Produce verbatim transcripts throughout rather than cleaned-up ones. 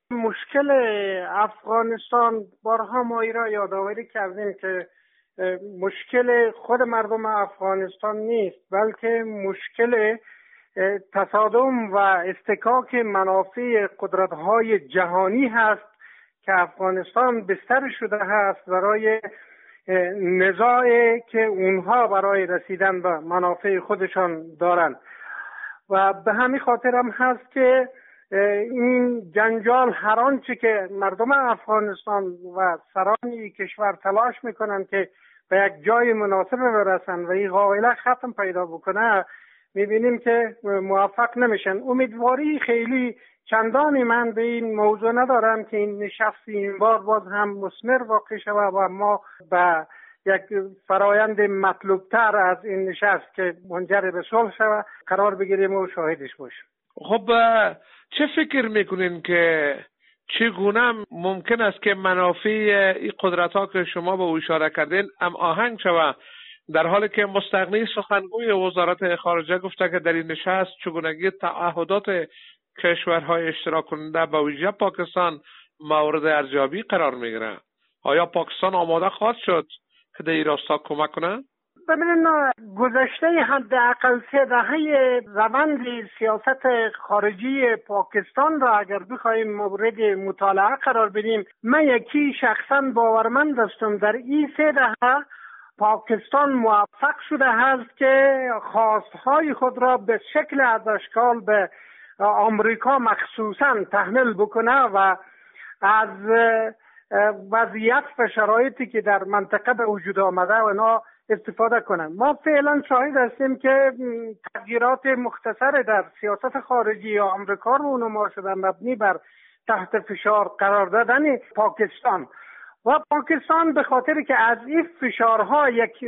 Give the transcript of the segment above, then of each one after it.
مشکل افغانستان بارها ما ای را یادآوری کردیم که مشکل خود مردم افغانستان نیست، بلکه مشکل تصادم و استکاک منافع قدرت‌های جهانی هست که افغانستان بستر شده هست برای نزاعی که اونها برای رسیدن به منافع خودشان دارند و به همین خاطر هم هست که این جنجال هر آنچه که مردم افغانستان و سران کشور تلاش میکنن که به یک جای مناسب برسن و این قائله ختم پیدا بکنه، میبینیم که موفق نمیشن. امیدواری خیلی چندانی من به این موضوع ندارم که این نشست این بار باز هم مثمر واقع شود و ما به یک فرایند مطلوبتر از این نشست که منجر به صلح شود قرار بگیریم و شاهدش باشیم. خب چه فکر میکنین که چگونه ممکن است که منافع این قدرت ها که شما به اشاره کردین هم آهنگ شود، در حالی که مستقلی سخنگوی وزارت خارجه گفته که در این نشست چگونگی تعهدات کشورهای اشتراک کننده به ویژه پاکستان مورد ارزیابی قرار میگیره؟ آیا پاکستان آماده خواهد شد که در این راستا کمک کنه؟ ببینید، گذشته حداقل سه دهه روند سیاست خارجی پاکستان را اگر بخوایم مورد مطالعه قرار بدیم، من یکی شخصا باورمند هستم در این سه دهه پاکستان موفق شده است که خواستهای خود را به شکل از اشکال به آمریکا مخصوصا تحمیل بکنه و از وضعیت و شرایطی که در منطقه به وجود آمده و اینا استفاده کنند. ما فعلا شاهد هستیم که تغییرات مختصر در سیاست خارجی آمریکا رو نما شده مبنی بر تحت فشار قرار دادن پاکستان و پاکستان به خاطر که از این فشارها یک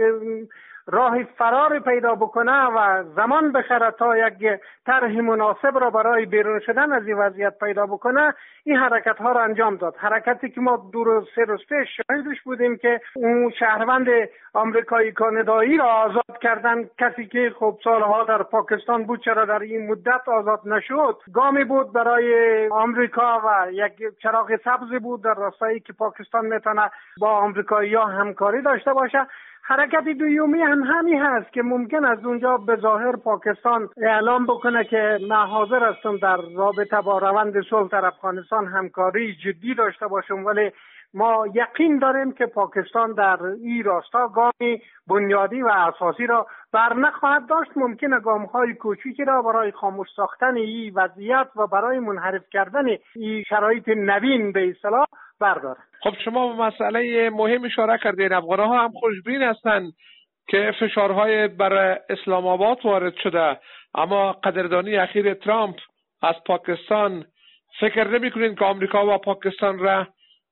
راه فرار پیدا بکنه و زمان بخره تا یک طرح مناسب را برای بیرون شدن از این وضعیت پیدا بکنه، این حرکت ها را انجام داد. حرکتی که ما دو روز سه روز پیش شاهدش بودیم که اون شهروند آمریکایی کانادایی را آزاد کردن، کسی که خب سالها در پاکستان بود چرا در این مدت آزاد نشد. گامی بود برای آمریکا و یک چراغ سبز بود در راستایی که پاکستان میتونه با آمریکایی‌ها همکاری داشته باشه. حرکت دویومی هم همین هست که ممکن است اونجا به ظاهر پاکستان اعلام بکنه که من حاضر هستم در رابطه با روند صلح در افغانستان همکاری جدی داشته باشم، ولی ما یقین داریم که پاکستان در این راستا گامی بنیادی و اساسی را بر نخواهد داشت. ممکنه گام‌های کوچیکی را برای خاموش ساختن این وضعیت و برای منحرف کردن این شرایط نوین به اصطلاح برداره. خب شما به مسئله مهم اشاره کردین. افغان‌ها هم خوشبین هستند که فشارهای بر اسلام آباد وارد شده، اما قدردانی اخیر ترامپ از پاکستان، فکر نمی‌کنین که آمریکا و پاکستان را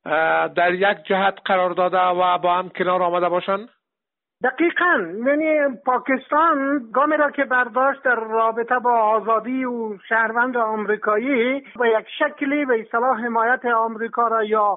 در یک جهت قرار داده و با هم کنار آمده باشند؟ دقیقاً، یعنی پاکستان گامی را که برداشت در رابطه با آزادی و شهروند آمریکایی و یک شکلی به اصطلاح حمایت آمریکا را یا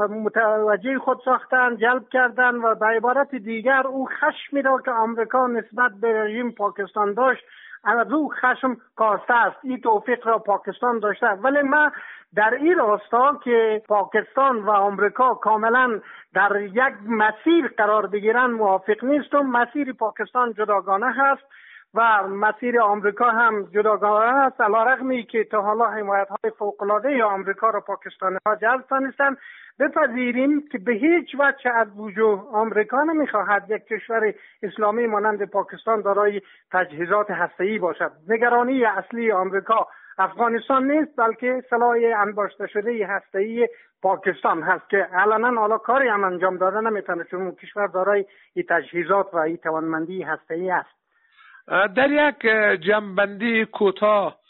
متوجه خود ساختن، جلب کردن و به عبارت دیگر او خشمی را که آمریکا نسبت به رژیم پاکستان داشت از او خشم کاسته است. این توفیق را پاکستان داشته، ولی ما در این راستا که پاکستان و آمریکا کاملا در یک مسیر قرار بگیرن موافق نیستم. مسیر پاکستان جداگانه هست و مسیر آمریکا هم جداگانه است، علیرغمی که تا حالا حمایت‌های فوق‌العاده آمریکا را پاکستانی‌ها جلب دانستند. بپذیریم که به هیچ وجه از وجود آمریکا نمیخواهد یک کشور اسلامی مانند پاکستان دارای تجهیزات هسته‌ای باشد. نگرانی اصلی آمریکا افغانستان نیست، بلکه سلاح انباشته شده هسته‌ای پاکستان هست که علنا حالا کاری هم انجام داده نمیتونه، چون اون کشور دارای این تجهیزات و این توانمندی هسته‌ای است. در یک جمع‌بندی کوتاه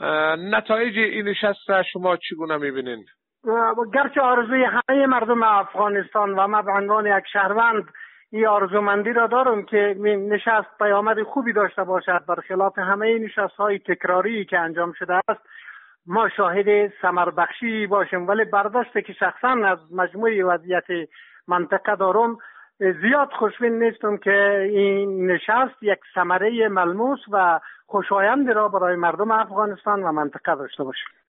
نتایج این نشست را شما چگونه می‌بینید؟ گرچه آرزوی همه مردم افغانستان و ما به عنوان یک شهروند این آرزومندی را دارم که نشست پیامد خوبی داشته باشد، برخلاف همه نشست‌های تکراری که انجام شده است ما شاهد ثمر بخشی باشیم. ولی برداشتی که شخصا از مجموع وضعیت منطقه دارم، زیاد خوشبین نیستم که این نشست یک ثمره ملموس و خوشایند را برای مردم افغانستان و منطقه داشته باشه.